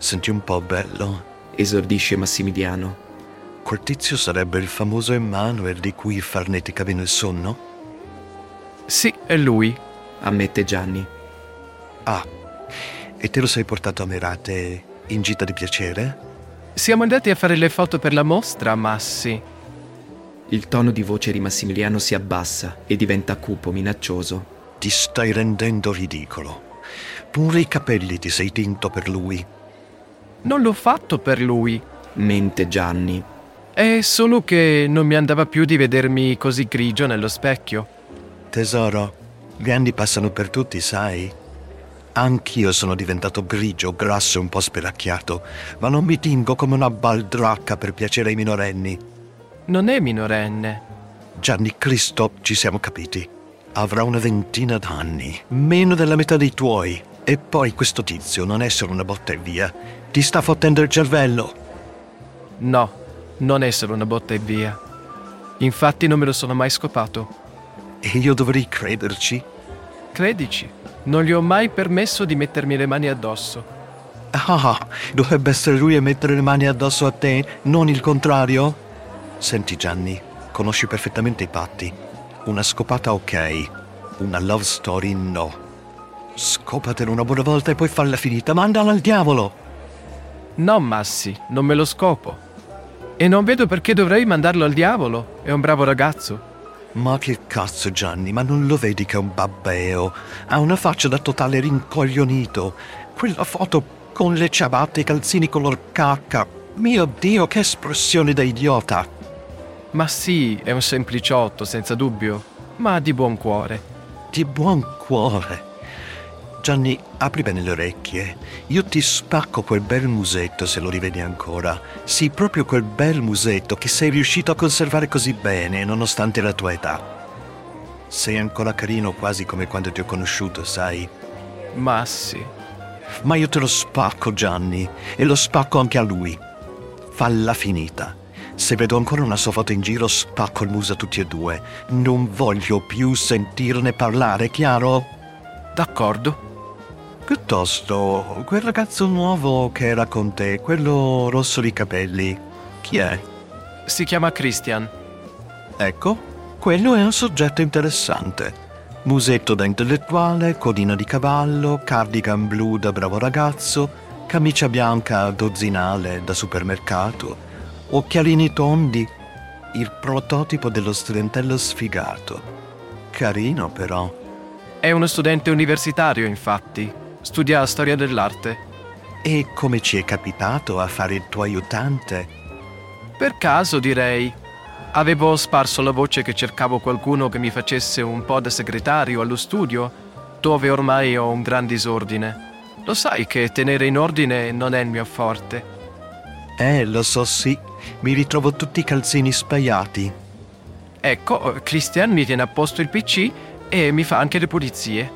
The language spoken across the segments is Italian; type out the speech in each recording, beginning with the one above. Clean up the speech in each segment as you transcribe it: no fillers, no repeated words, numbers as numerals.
Senti un po', bello, esordisce Massimiliano. quel tizio sarebbe il famoso Emanuel di cui i farnetica nel sonno? Sì, è lui. Ammette Gianni. Ah, e te lo sei portato a Merate in gita di piacere? Siamo andati a fare le foto per la mostra, Massi. Il tono di voce di Massimiliano si abbassa e diventa cupo, minaccioso. Ti stai rendendo ridicolo. Pure i capelli ti sei tinto per lui. Non l'ho fatto per lui. Mente Gianni. È solo che non mi andava più di vedermi così grigio nello specchio. Tesoro, gli anni passano per tutti, sai? Anch'io sono diventato grigio, grasso e un po' spelacchiato, ma non mi tingo come una baldracca per piacere ai minorenni. Non è minorenne. Gianni Cristo, ci siamo capiti. Avrà una ventina d'anni, meno della metà dei tuoi. E poi questo tizio non è solo una botta e via. Ti sta fottendo il cervello. No, non è solo una botta e via. Infatti non me lo sono mai scopato. E io dovrei crederci? Credici, non gli ho mai permesso di mettermi le mani addosso. Ah, dovrebbe essere lui a mettere le mani addosso a te, non il contrario? Senti Gianni, conosci perfettamente i patti. Una scopata ok, una love story no. Scopatela una buona volta e poi falla finita, mandala al diavolo! No, Massi, non me lo scopo. E non vedo perché dovrei mandarlo al diavolo. È un bravo ragazzo. Ma che cazzo Gianni, ma non lo vedi che è un babbeo? Ha una faccia da totale rincoglionito. Quella foto con le ciabatte e i calzini color cacca. Mio Dio, che espressione da idiota! Ma sì, è un sempliciotto, senza dubbio, ma di buon cuore. Di buon cuore. Gianni, apri bene le orecchie. Io ti spacco quel bel musetto se lo rivedi ancora. Sì, proprio quel bel musetto che sei riuscito a conservare così bene, nonostante la tua età. Sei ancora carino quasi come quando ti ho conosciuto, sai? Massi. Ma io te lo spacco, Gianni, e lo spacco anche a lui. Falla finita. Se vedo ancora una sua foto in giro, spacco il muso a tutti e due. Non voglio più sentirne parlare, chiaro? D'accordo. Piuttosto, quel ragazzo nuovo che era con te, quello rosso di capelli, chi è? Si chiama Christian. Ecco, quello è un soggetto interessante. Musetto da intellettuale, codina di cavallo, cardigan blu da bravo ragazzo, camicia bianca dozzinale da supermercato, occhialini tondi, il prototipo dello studentello sfigato. Carino però. È uno studente universitario, infatti. Studia storia dell'arte. E come ci è capitato a fare il tuo aiutante? Per caso, direi. Avevo sparso la voce che cercavo qualcuno che mi facesse un po' da segretario allo studio, dove ormai ho un gran disordine. Lo sai che tenere in ordine non è il mio forte. Lo so, sì. Mi ritrovo tutti i calzini spaiati. Ecco, Christian mi tiene a posto il PC e mi fa anche le pulizie.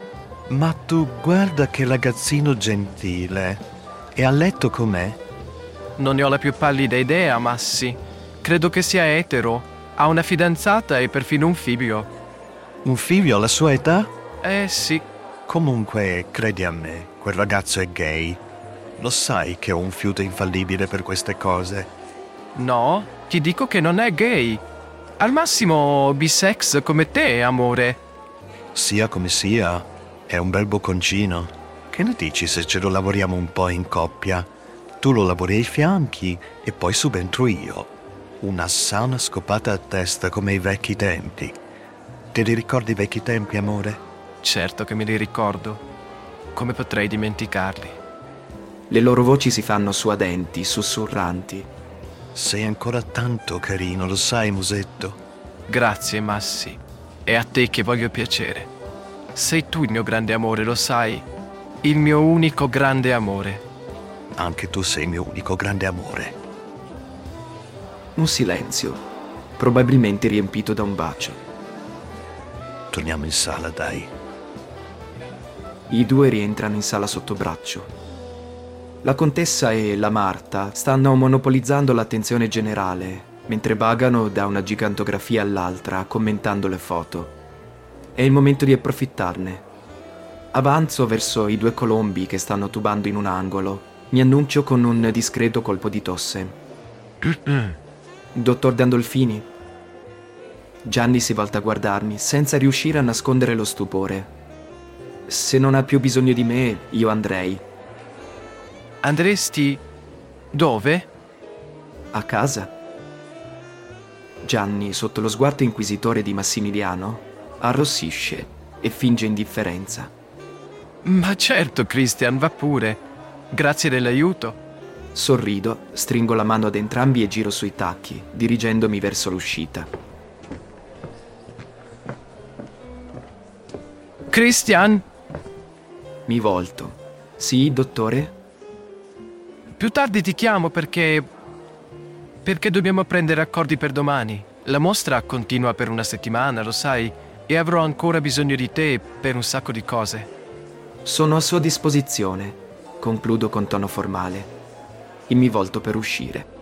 Ma tu guarda che ragazzino gentile. E a letto com'è? Non ne ho la più pallida idea, Massi. Credo che sia etero. Ha una fidanzata e perfino un figlio. Un figlio alla sua età? Sì. Comunque, credi a me, quel ragazzo è gay. Lo sai che ho un fiuto infallibile per queste cose. No, ti dico che non è gay. Al massimo bisex come te, amore. Sia come sia, è un bel bocconcino. Che ne dici se ce lo lavoriamo un po' in coppia? Tu lo lavori ai fianchi e poi subentro io. Una sana scopata a testa come ai vecchi tempi. Te li ricordi i vecchi tempi, amore? Certo che me li ricordo. Come potrei dimenticarli? Le loro voci si fanno suadenti, sussurranti. Sei ancora tanto carino, lo sai, musetto? Grazie, Massi. È a te che voglio piacere. Sei tu il mio grande amore, lo sai? Il mio unico grande amore. Anche tu sei il mio unico grande amore. Un silenzio, probabilmente riempito da un bacio. Torniamo in sala, dai. I due rientrano in sala sotto braccio. La contessa e la Marta stanno monopolizzando l'attenzione generale, mentre vagano da una gigantografia all'altra, commentando le foto. È il momento di approfittarne. Avanzo verso i due colombi che stanno tubando in un angolo Mi annuncio con un discreto colpo di tosse. Dottor Gandolfini? Gianni si volta a guardarmi, senza riuscire a nascondere lo stupore. Se non ha più bisogno di me, io andrei. Andresti dove? A casa. Gianni, sotto lo sguardo inquisitore di Massimiliano, arrossisce e finge indifferenza. Ma certo, Christian, va pure. Grazie dell'aiuto. Sorrido, stringo la mano ad entrambi e giro sui tacchi, dirigendomi verso l'uscita. Christian? Mi volto. Sì, dottore? Più tardi ti chiamo perché dobbiamo prendere accordi per domani. La mostra continua per una settimana, lo sai, e avrò ancora bisogno di te per un sacco di cose. Sono a sua disposizione, concludo con tono formale, e mi volto per uscire.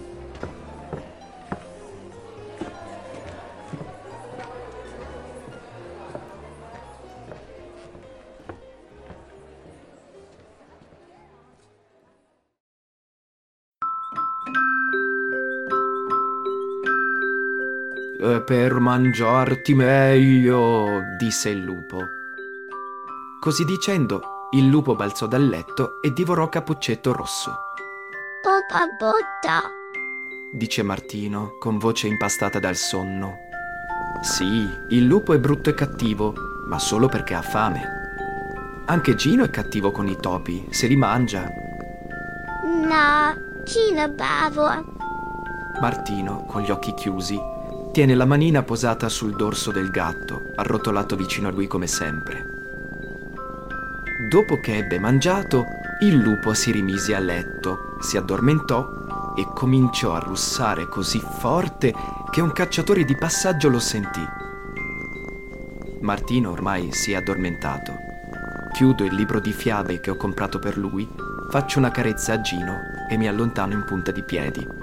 Per mangiarti meglio, disse il lupo. Così dicendo, il lupo balzò dal letto e divorò Cappuccetto Rosso. Botta botta. Dice Martino, con voce impastata dal sonno. Sì, il lupo è brutto e cattivo, ma solo perché ha fame. Anche Gino è cattivo con i topi, se li mangia. No, Gino è bravo. Martino, con gli occhi chiusi, tiene la manina posata sul dorso del gatto, arrotolato vicino a lui come sempre. Dopo che ebbe mangiato, il lupo si rimise a letto, si addormentò e cominciò a russare così forte che un cacciatore di passaggio lo sentì. Martino ormai si è addormentato. Chiudo il libro di fiabe che ho comprato per lui, faccio una carezza a Gino e mi allontano in punta di piedi.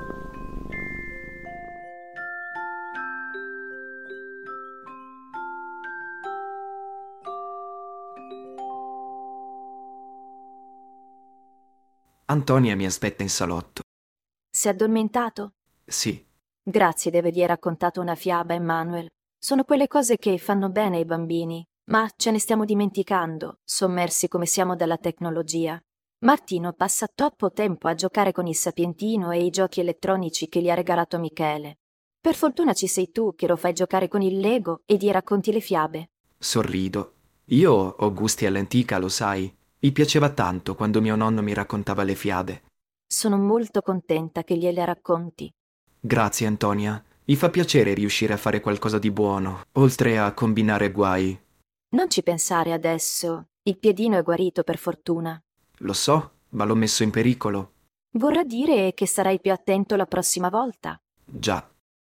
Antonia mi aspetta in salotto. Si è addormentato? Sì. Grazie di avergli raccontato una fiaba, Emmanuel. Sono quelle cose che fanno bene ai bambini, ma ce ne stiamo dimenticando, sommersi come siamo dalla tecnologia. Martino passa troppo tempo a giocare con il sapientino e i giochi elettronici che gli ha regalato Michele. Per fortuna ci sei tu che lo fai giocare con il Lego e gli racconti le fiabe. Sorrido. Io ho gusti all'antica, lo sai. Mi piaceva tanto quando mio nonno mi raccontava le fiabe. Sono molto contenta che gliele racconti. Grazie, Antonia. Mi fa piacere riuscire a fare qualcosa di buono, oltre a combinare guai. Non ci pensare adesso. Il piedino è guarito, per fortuna. Lo so, ma l'ho messo in pericolo. Vorrà dire che sarai più attento la prossima volta. Già.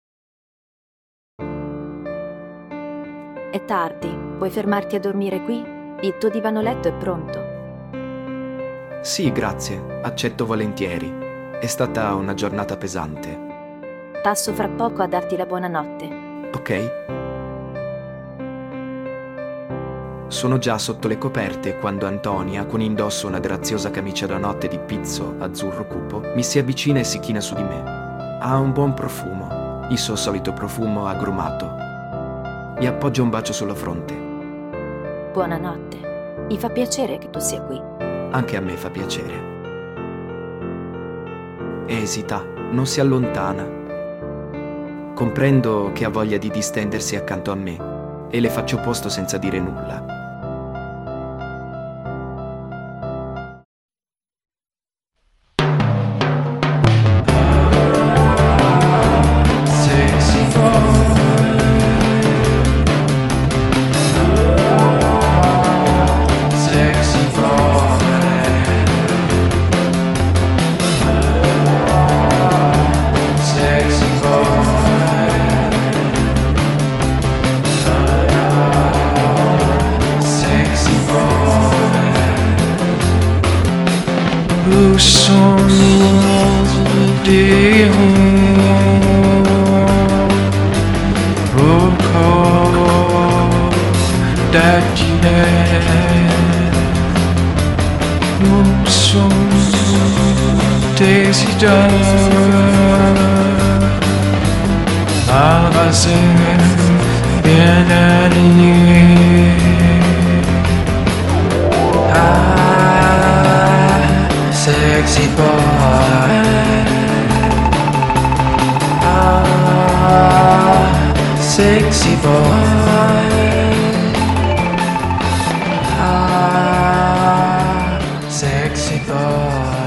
È tardi. Vuoi fermarti a dormire qui? Il tuo divano letto è pronto. Sì, grazie. Accetto volentieri. È stata una giornata pesante. Passo fra poco a darti la buonanotte. Ok. Sono già sotto le coperte quando Antonia, con indosso una graziosa camicia da notte di pizzo azzurro cupo, mi si avvicina e si china su di me. Ha un buon profumo, il suo solito profumo agrumato. Mi appoggia un bacio sulla fronte. Buonanotte. Mi fa piacere che tu sia qui. Anche a me fa piacere. Esita, non si allontana. Comprendo che ha voglia di distendersi accanto a me e le faccio posto senza dire nulla. Non so Daisy Duck. Embrasser, bien aligné. Ah, sexy boy. Ah, sexy boy. Ah, sexy boy.